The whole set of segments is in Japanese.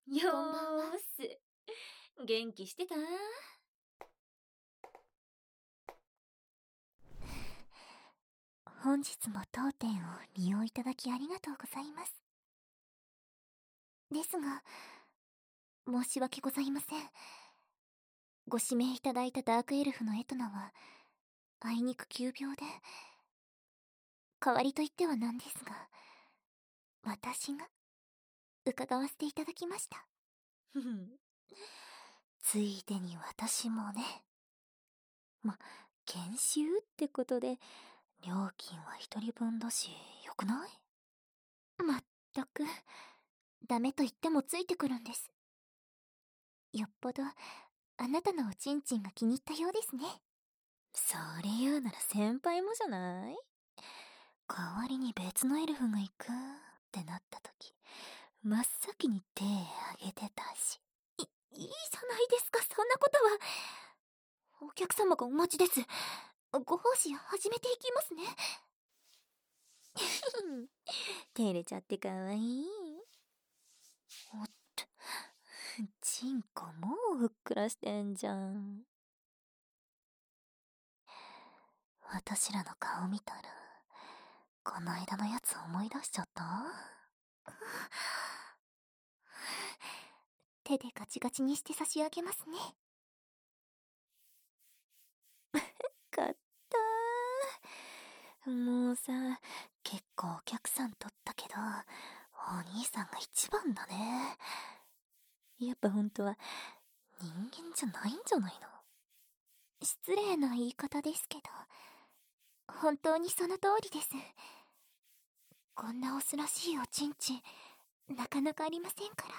よこんばんは。 ーす。元気してた？ 本日も当店を利用いただきありがとうございます。ですが、申し訳ございません。ご指名いただいたダークエルフのエトナは、あいにく急病で、代わりと言ってはなんですが、私が伺わせていただきました。 ふふん。 ついでに私もね。研修ってことで、料金は一人分だし、よくない？まったく、ダメと言ってもついてくるんです。よっぽど、あなたのおちんちんが気に入ったようですね。 それ言うなら先輩もじゃない？ 代わりに別のエルフが行くってなった時、真っ先に手あげてたし。いいじゃないですか、そんなことは。お客様がお待ちです。ご奉仕始めていきますね。 照れちゃってかわいい。 おっと、チンコもうふっくらしてんじゃん。私らの顔見たら、この間のやつ思い出しちゃった？手でガチガチにして差し上げますね。買ったー。もうさ、結構お客さん取ったけど、お兄さんが一番だね。やっぱ本当は人間じゃないんじゃないの？失礼な言い方ですけど、本当にその通りです。こんなオスらしいおちんちん、なかなかありませんから。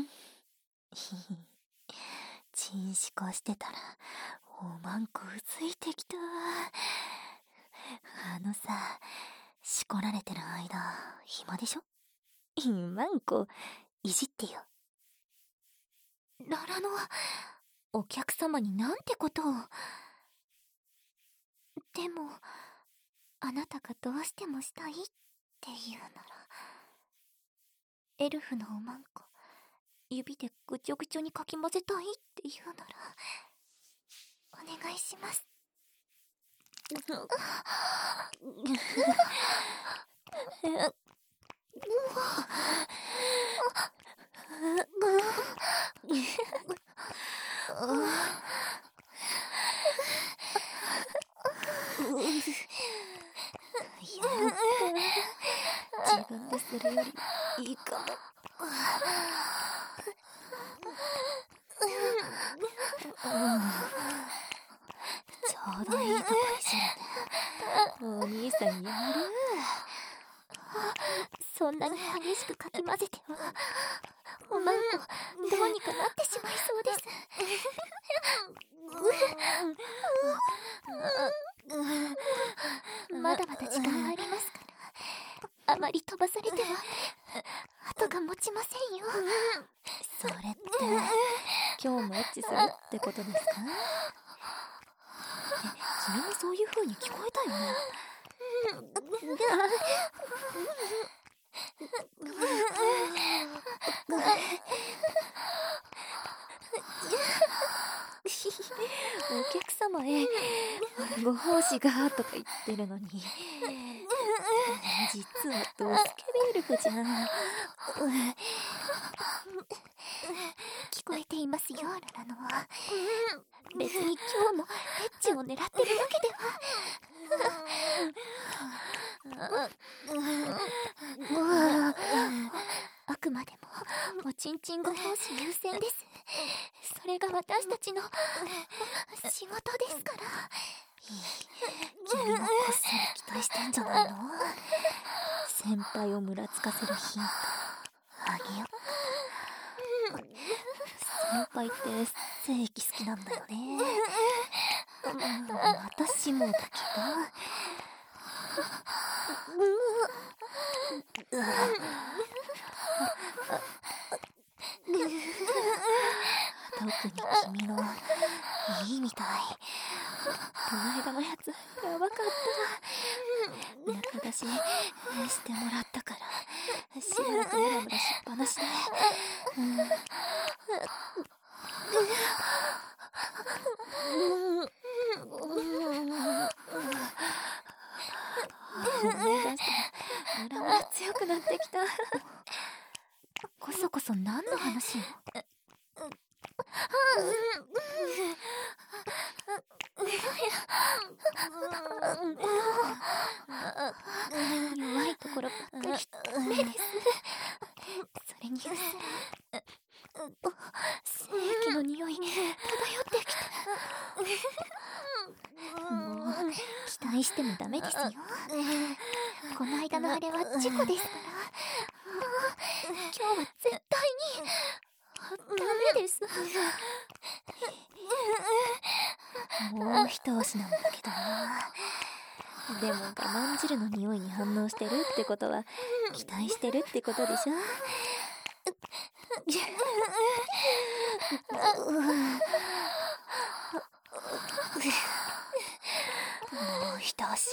ひひ、チンシコしてたら、おまんこうついてきた。さ、しこられてる間、暇でしょ？マンコ、いじってよ。ララの、お客様になんてことを。でも、あなたがどうしてもしたいって言うなら、エルフのおまんこ、指でぐちょぐちょにかき混ぜたいって言うなら、お願いします。自分でするよりいいかも。ちょうどいいとこいじるね。お兄さんやる。そんなに激しくかき混ぜては、おまんこどうにかなってしまいそうです。まだまだ時間がありますから、あまり飛ばされては後が持ちませんよ。それって今日もエッチするってことですか？君もそういう風に聞こえたよね。お客様へご奉仕がとか言ってるのに、実はドスケベエルフじゃん。聞こえていますよ、ララの。別に今日もエッチを狙ってるわけでは。あくまでもおちんちんご奉仕優先です。それが私たちの仕事ですから。君もこっそり期待してんじゃないの？先輩をムラつかせるヒントあげよっか。先輩って正義好きなんだよね。私もだけど。特に君のいいみたい。この間のやつやばかった。中出ししてもらったからしばらくムラムラしっぱななしで。思い出したら裏が強くなってきた。こそこそ何の話よ。弱いところばっかりダメです。それにうっすら精液の匂い漂ってきた。もう期待してもダメですよ。この間のあれは事故ですから。今日は絶対にダメです。もう一押しなんだけどな。でも我慢汁の匂いに反応してるってことは期待してるってことでしょ。もう一押し。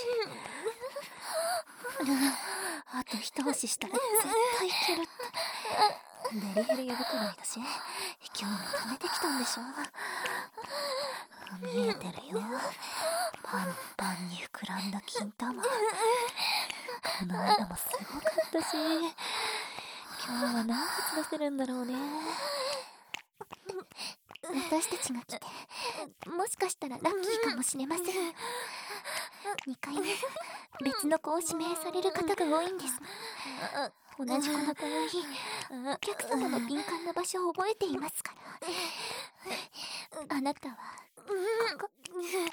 あと一押ししたら絶対いけるって。デリヘル呼ぶくらいだし今日も溜めてきたんでしょ。見えてるよ、パンパンに膨らんだ金玉。この間もすごかったし、今日は何発出せるんだろうね。私たちが来てもしかしたらラッキーかもしれません。2回目別の子を指名される方が多いんですが、同じ子の場合お客様の敏感な場所を覚えていますから。あなたはここ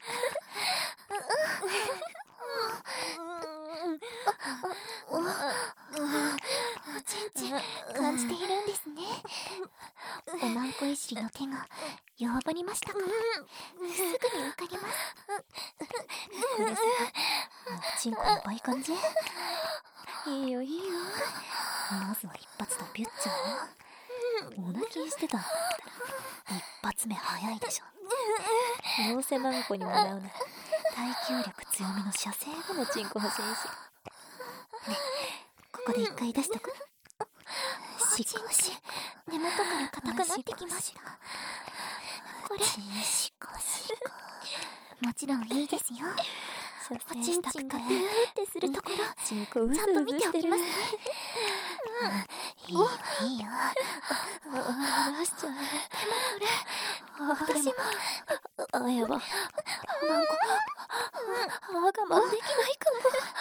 おちんちん感じているんですね。おまんこいじりの手が弱まりましたからすぐにわかります。これさ、おちんこの倍感じ。いいよいいよ。まずは一発とピュッチャー。お泣きしてたんだったら一発目早いでしょ。どうせマンコにもらうなら耐久力強めの射精後のチンコ欲しいしね。ここで一回出しとく。しっこし根元から硬くなってきました。これしこしこもちろんいいですよ。おちんちんがビューってするところちゃんと見ておきますね。いいよいいよ。出しちゃう。でもこれ私もあ、やば。マンコ我慢できないか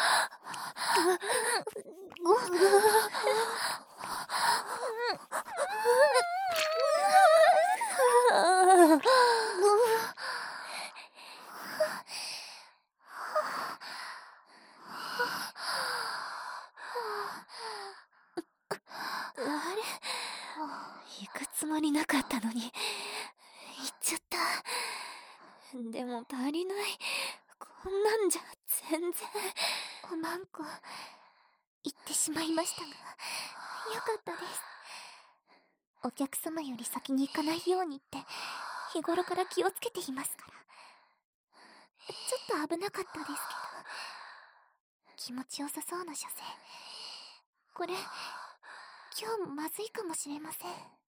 も。あれ行くつもりなかったのに行っちゃった。でも足りない。こんなんじゃ全然。おまんこ行ってしまいましたがよかったです。お客様より先に行かないようにって日頃から気をつけていますから。ちょっと危なかったですけど気持ちよさそうな射精。これ今日まずいかもしれません。